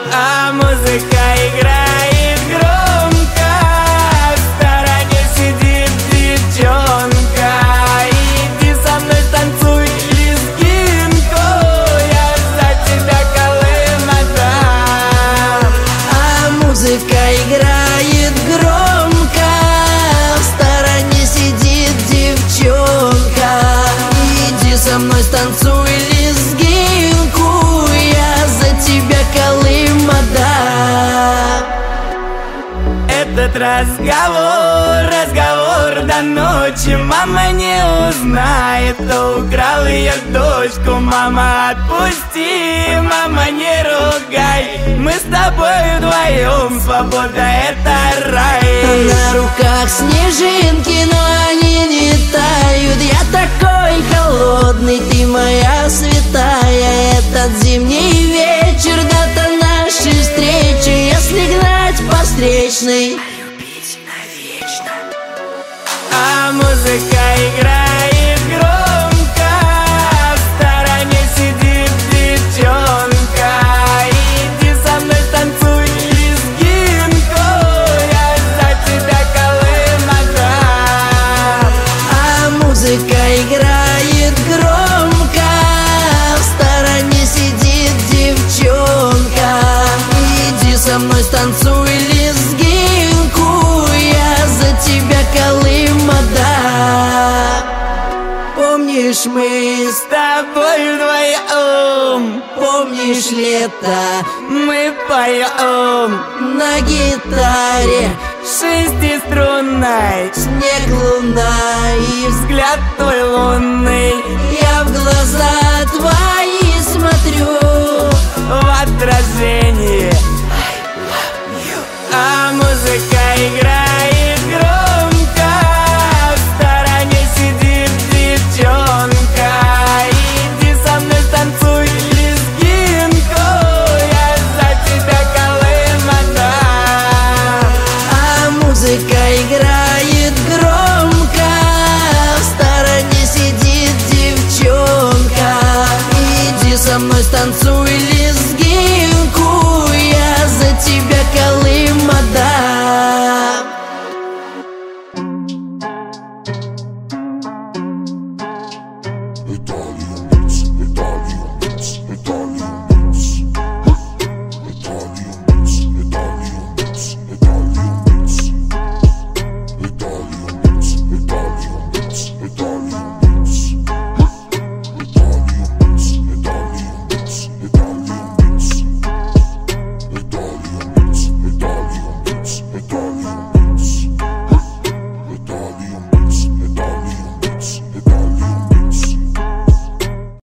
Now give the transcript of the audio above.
А музыка играет громко, в стороне сидит девчонка. Иди со мной танцуй лезгинку, я за тебя Колым отдам. А музыка играет громко, в стороне сидит девчонка. Иди со мной станцуй лезгинку, я за тебя Колым отдам. Этот разговор до ночи мама не узнает, кто украл ее дочку. Мама, отпусти, мама, не ругай, мы с тобой вдвоем, свобода это рай. На руках снежинки, но они не тают. Я такой холодный, ты моя святая. Этот зимний вечер, дата нашей встречи. Если гнать по встречной, любить навечно. А музыка играет громко, в стороне сидит девчонка. Иди со мной танцуй лезгинку, я за тебя Колым отдам. А музыка играет громко, в стороне сидит девчонка. Иди со мной станцуй лезгинку, я за тебя Колым отдам. Помнишь, мы С тобой вдвоем, помнишь лето мы поем на гитаре, шестиструнной, снег, луна и взгляд твой лунный. я в глаза твои смотрю. В отражении